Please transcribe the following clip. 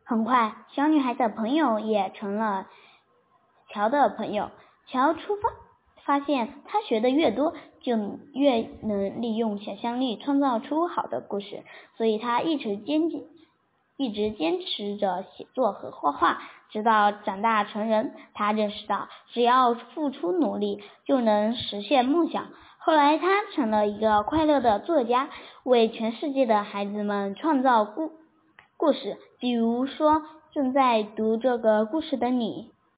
很快，小女孩的朋友也成了乔的朋友。乔发现他学的越多，就越能利用想象力创造出好的故事，所以他一直坚持着写作和画画，直到长大成人，他认识到只要付出努力就能实现梦想。后来他成了一个快乐的作家，为全世界的孩子们创造故事，比如说正在读这个故事的你。